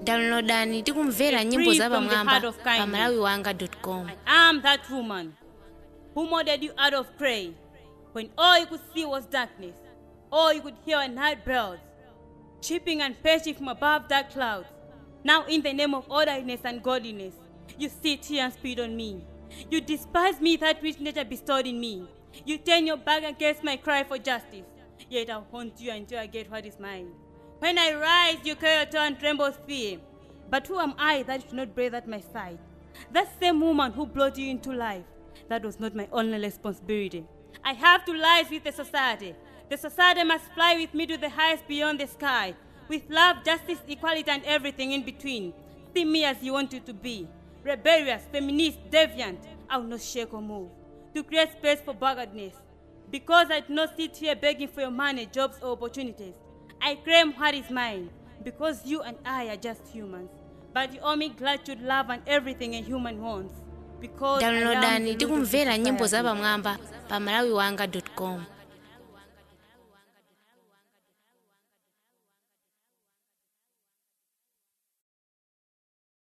Downloadani tikumvera nyimbo za pamwamba pa malawiwanga.com. I am that woman who molded you out of clay, when all you could see was darkness, all you could hear were night bells, chirping and perching from above dark clouds. Now in the name of orderliness and godliness, you sit here and spit on me. You despise me, that which nature bestowed in me. You turn your back against my cry for justice, yet I'll haunt you until I get what is mine. When I rise, you carry your toe and tremble with fear. But who am I that you should not breathe at my side? That same woman who brought you into life, that was not my only responsibility. I have to live with the society. The society must fly with me to the highest beyond the sky, with love, justice, equality, and everything in between. See me as you want you to be. Rebellious, feminist, deviant, I will not shake or move. To create space for backwardness. Because I do not sit here begging for your money, jobs, or opportunities. I claim what is mine, because you and I are just humans. But you owe me gratitude, love, and everything a human wants. Because Downloadani tikumvera nyimbo za pamwamba pa malawiwanga.com.